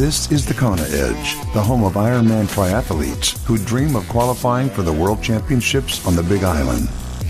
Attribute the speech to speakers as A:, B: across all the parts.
A: This is the Kona Edge, the home of Ironman triathletes who dream of qualifying for the World Championships on the Big Island.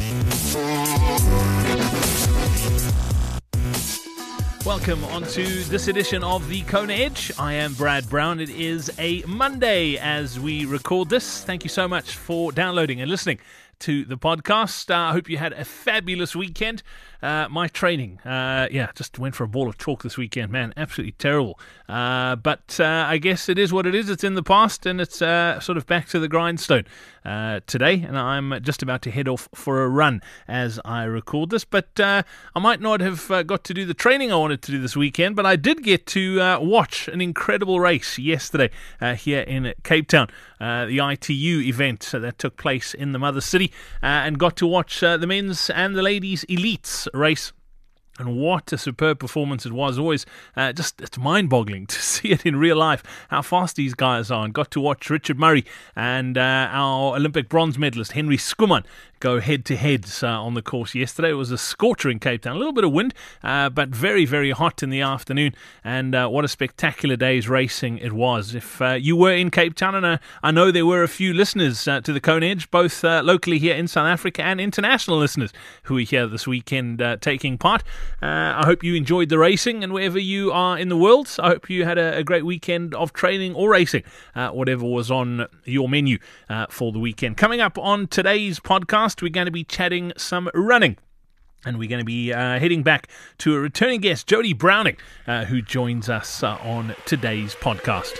B: Welcome on to this edition of the Kona Edge. I am Brad Brown. It is a Monday as we record this. Thank you so much for downloading and listening to the podcast. I hope you had a fabulous weekend. My training, just went for a ball of chalk this weekend, man, absolutely terrible. But I guess it is what it is. It's in the past, and it's sort of back to the grindstone today, and I'm just about to head off for a run as I record this. But I might not have got to do the training I wanted to do this weekend, but I did get to watch an incredible race yesterday here in Cape Town, the ITU event that took place in the mother city, and got to watch the men's and the ladies' elites race. And what a superb performance it was. Always it's mind-boggling to see it in real life, how fast these guys are. And got to watch Richard Murray and our Olympic bronze medalist Henry Schoeman go head-to-head on the course yesterday. It was a scorcher in Cape Town. A little bit of wind, but very, very hot in the afternoon. And what a spectacular day's racing it was. If you were in Cape Town, and I know there were a few listeners to the Kona Edge, both locally here in South Africa and international listeners who were here this weekend taking part. I hope you enjoyed the racing, and wherever you are in the world, I hope you had a great weekend of training or racing, whatever was on your menu for the weekend. Coming up on today's podcast, we're going to be chatting some running. And we're going to be heading back to a returning guest, Jodie Browning, who joins us on today's podcast.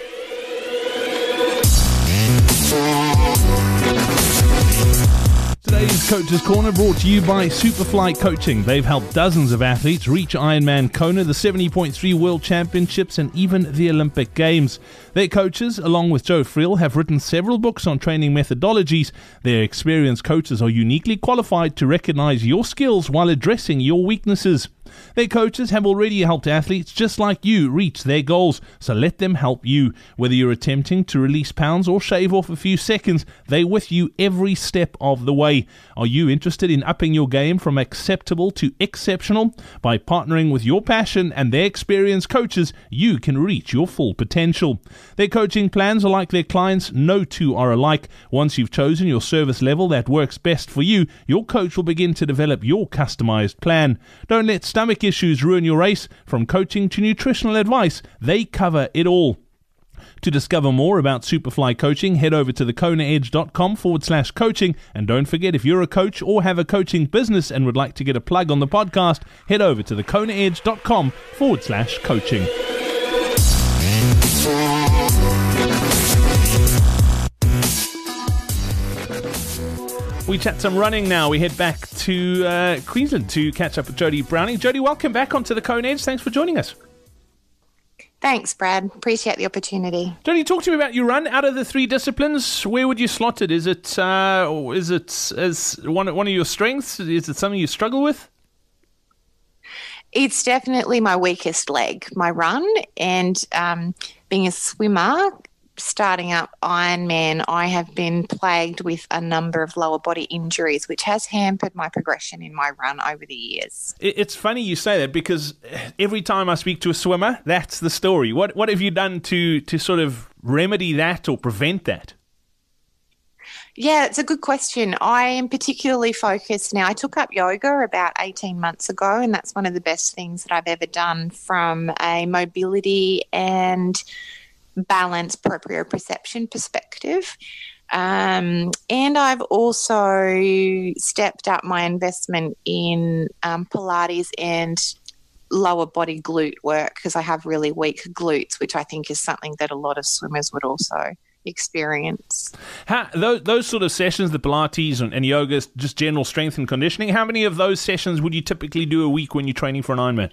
B: Today's Coach's Corner brought to you by Superfly Coaching. They've helped dozens of athletes reach Ironman Kona, the 70.3 World Championships, and even the Olympic Games. Their coaches, along with Joe Friel, have written several books on training methodologies. Their experienced coaches are uniquely qualified to recognize your skills while addressing your weaknesses. Their coaches have already helped athletes just like you reach their goals, so let them help you. Whether you're attempting to release pounds or shave off a few seconds, they're with you every step of the way. Are you interested in upping your game from acceptable to exceptional? By partnering with your passion and their experienced coaches, you can reach your full potential. Their coaching plans are like their clients. No two are alike. Once you've chosen your service level that works best for you, your coach will begin to develop your customized plan. Don't let stomach issues ruin your race. From coaching to nutritional advice, they cover it all. To discover more about Superfly Coaching, head over to thekonaedge.com/coaching. And don't forget, if you're a coach or have a coaching business and would like to get a plug on the podcast, head over to thekonaedge.com/coaching. We chat some running now. We head back to Queensland to catch up with Jodie Browning. Jodie, welcome back onto the Kona Edge. Thanks for joining us.
C: Thanks, Brad. Appreciate the opportunity.
B: Jodie, talk to me about your run. Out of the three disciplines, where would you slot it? Is it as one of your strengths? Is it something you struggle with?
C: It's definitely my weakest leg, my run, and being a swimmer, starting up Ironman, I have been plagued with a number of lower body injuries, which has hampered my progression in my run over the years.
B: It's funny you say that, because every time I speak to a swimmer, that's the story. What have you done to sort of remedy that or prevent that?
C: Yeah, it's a good question. I am particularly focused now. I took up yoga about 18 months ago, and that's one of the best things that I've ever done from a mobility and balance proprioception perspective. And I've also stepped up my investment in Pilates and lower body glute work, because I have really weak glutes, which I think is something that a lot of swimmers would also experience.
B: Those sort of sessions, the Pilates and yoga, just general strength and conditioning, how many of those sessions would you typically do a week when you're training for an Ironman?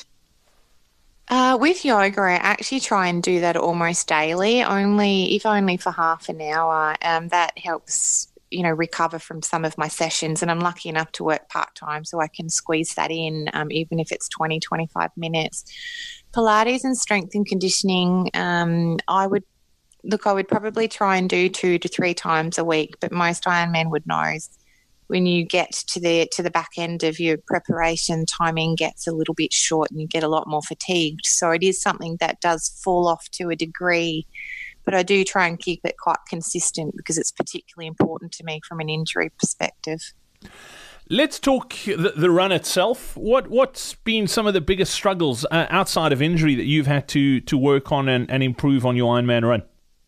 C: With yoga, I actually try and do that almost daily, if only for half an hour. That helps, recover from some of my sessions, and I'm lucky enough to work part-time, so I can squeeze that in, even if it's 20, 25 minutes. Pilates and strength and conditioning, I would probably try and do 2 to 3 times a week, but most Ironmen would when you get to the back end of your preparation, timing gets a little bit short and you get a lot more fatigued. So it is something that does fall off to a degree, but I do try and keep it quite consistent because it's particularly important to me from an injury perspective.
B: Let's talk the run itself. What's been some of the biggest struggles outside of injury that you've had to work on and improve on your Ironman run?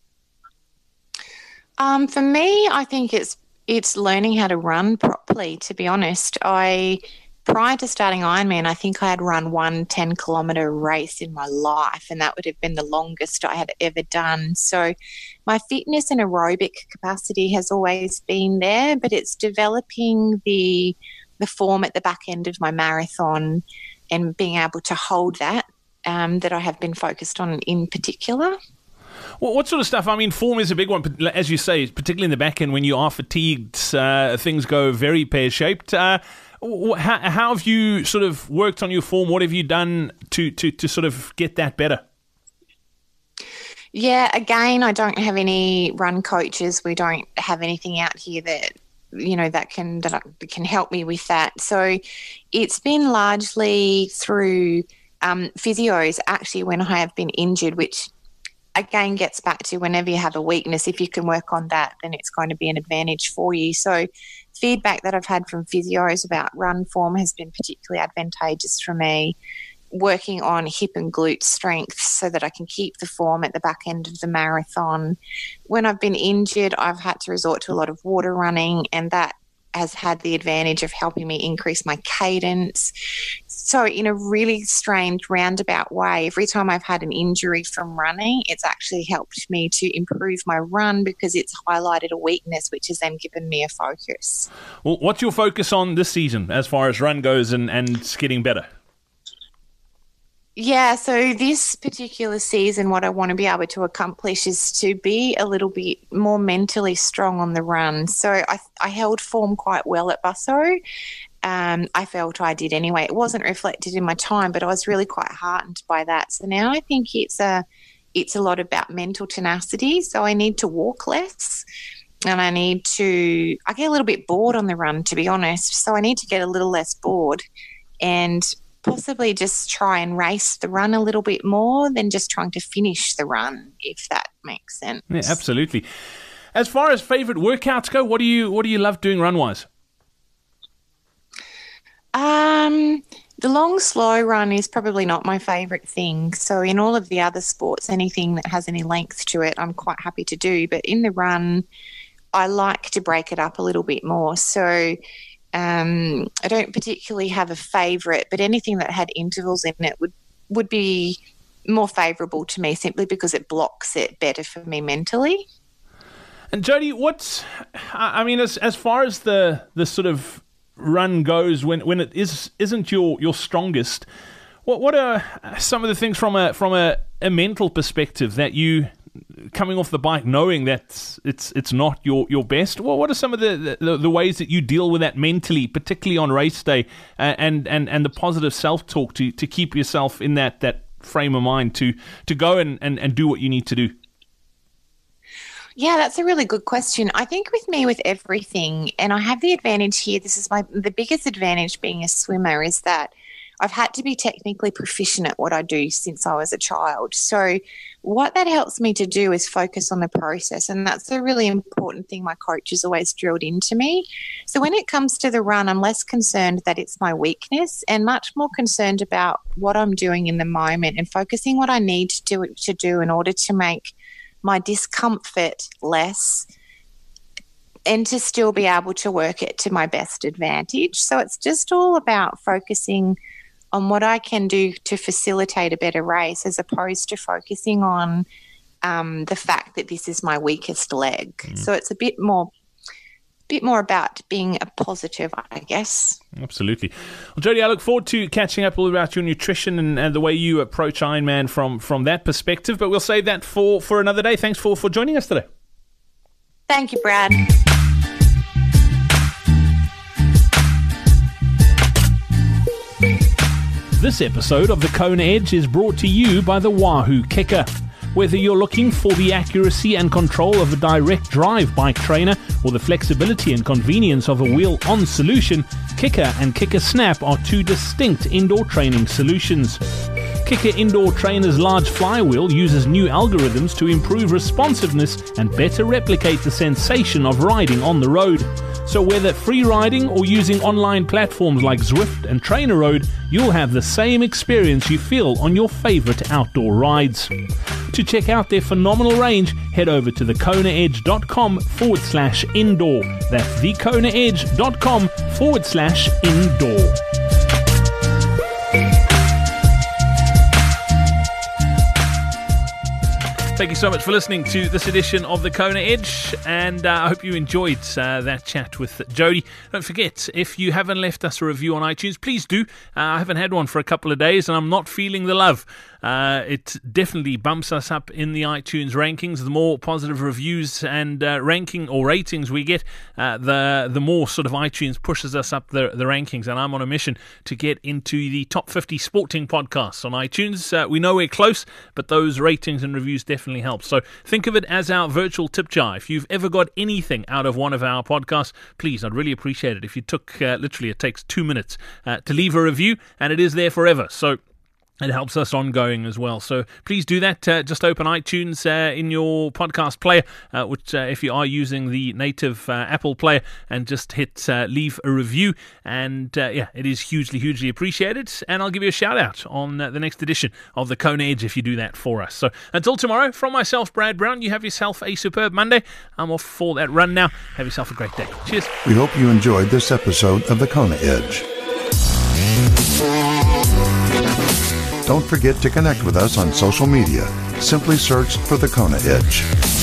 C: For me, I think it's learning how to run properly, to be honest. Prior to starting Ironman, I think I had run one 10-kilometre race in my life, and that would have been the longest I had ever done. So my fitness and aerobic capacity has always been there, but it's developing the form at the back end of my marathon and being able to hold that that I have been focused on in particular.
B: Well, what sort of stuff? I mean, form is a big one, as you say, particularly in the back end when you are fatigued, things go very pear-shaped. How have you sort of worked on your form? What have you done to sort of get that better?
C: Yeah, again, I don't have any run coaches. We don't have anything out here that that can help me with that. So it's been largely through physios actually when I have been injured, which again gets back to whenever you have a weakness, if you can work on that, then it's going to be an advantage for you. So feedback that I've had from physios about run form has been particularly advantageous for me, working on hip and glute strength so that I can keep the form at the back end of the marathon. When I've been injured, I've had to resort to a lot of water running, and that has had the advantage of helping me increase my cadence. So in a really strange roundabout way, every time I've had an injury from running, it's actually helped me to improve my run because it's highlighted a weakness, which has then given me a focus.
B: Well, what's your focus on this season as far as run goes and getting better?
C: Yeah, so this particular season, what I want to be able to accomplish is to be a little bit more mentally strong on the run. So I held form quite well at Busso. I felt I did anyway. It wasn't reflected in my time, but I was really quite heartened by that. So now I think it's a lot about mental tenacity. So I need to walk less, and I get a little bit bored on the run, to be honest. So I need to get a little less bored and possibly just try and race the run a little bit more than just trying to finish the run, if that makes sense.
B: Yeah, absolutely. As far as favourite workouts go, what do you love doing run-wise?
C: The long, slow run is probably not my favourite thing. So in all of the other sports, anything that has any length to it, I'm quite happy to do. But in the run, I like to break it up a little bit more. So I don't particularly have a favourite, but anything that had intervals in it would be more favourable to me simply because it blocks it better for me mentally.
B: And Jody, as far as the sort of run goes, when it isn't your strongest, what are some of the things from a mental perspective that you, coming off the bike knowing that it's not your best, what are some of the ways that you deal with that mentally, particularly on race day, and the positive self-talk to keep yourself in that frame of mind to go and do what you need to do?
C: Yeah, that's a really good question. I think with me, with everything, and I have the advantage here, this is the biggest advantage being a swimmer, is that I've had to be technically proficient at what I do since I was a child. So what that helps me to do is focus on the process, and that's a really important thing my coach has always drilled into me. So when it comes to the run, I'm less concerned that it's my weakness and much more concerned about what I'm doing in the moment and focusing what I need to do in order to make my discomfort less and to still be able to work it to my best advantage. So it's just all about focusing on what I can do to facilitate a better race as opposed to focusing on the fact that this is my weakest leg. So it's a bit more about being a positive, I guess. Absolutely.
B: Well, Jody, I look forward to catching up all about your nutrition and the way you approach Ironman from that perspective, but we'll save that for another day. Thanks for joining us today.
C: Thank you, Brad.
B: This episode of The Kona Edge is brought to you by the Wahoo Kicker. Whether you're looking for the accuracy and control of a direct drive bike trainer or the flexibility and convenience of a wheel-on solution, Kicker and Kicker Snap are two distinct indoor training solutions. Kicker Indoor Trainer's large flywheel uses new algorithms to improve responsiveness and better replicate the sensation of riding on the road. So whether free riding or using online platforms like Zwift and Trainer Road, you'll have the same experience you feel on your favorite outdoor rides. To check out their phenomenal range, head over to thekonaedge.com/indoor. That's thekonaedge.com/indoor. Thank you so much for listening to this edition of the Kona Edge, and I hope you enjoyed that chat with Jody. Don't forget, if you haven't left us a review on iTunes, please do. I haven't had one for a couple of days, and I'm not feeling the love. It definitely bumps us up in the iTunes rankings. The more positive reviews and ranking or ratings we get, the more sort of iTunes pushes us up the rankings. And I'm on a mission to get into the top 50 sporting podcasts on iTunes. We know we're close, but those ratings and reviews definitely help. So think of it as our virtual tip jar. If you've ever got anything out of one of our podcasts, please, I'd really appreciate it. If you took, literally, it takes 2 minutes to leave a review, and it is there forever. So it helps us ongoing as well. So please do that. Just open iTunes in your podcast player, which if you are using the native Apple player, and just hit leave a review. And it is hugely, hugely appreciated. And I'll give you a shout out on the next edition of the Kona Edge if you do that for us. So until tomorrow, from myself, Brad Brown, you have yourself a superb Monday. I'm off for that run now. Have yourself a great day. Cheers.
A: We hope you enjoyed this episode of the Kona Edge. Don't forget to connect with us on social media. Simply search for the Kona Edge.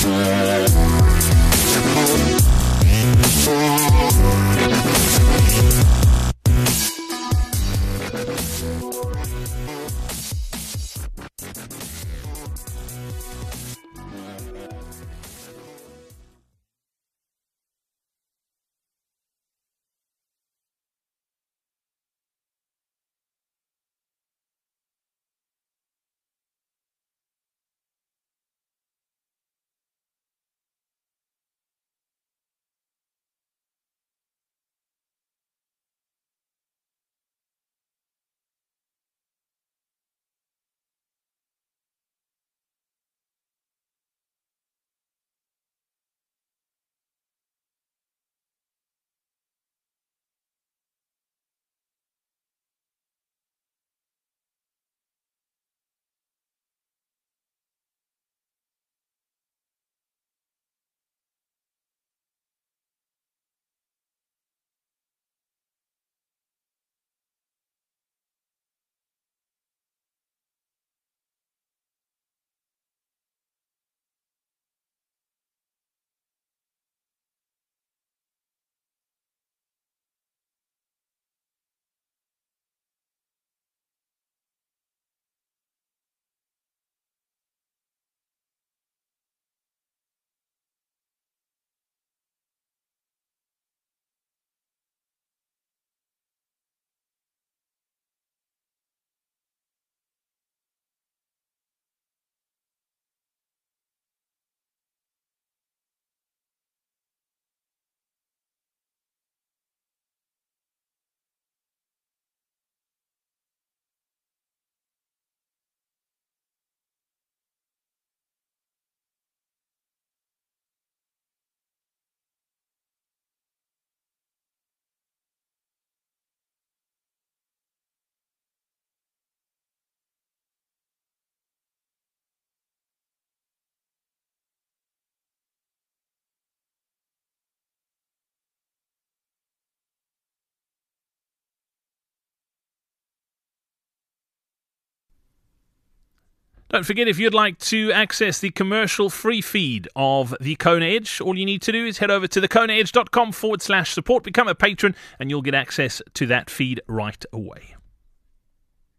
B: Don't forget, if you'd like to access the commercial-free feed of the Kona Edge, all you need to do is head over to thekonaedge.com/support, become a patron, and you'll get access to that feed right away.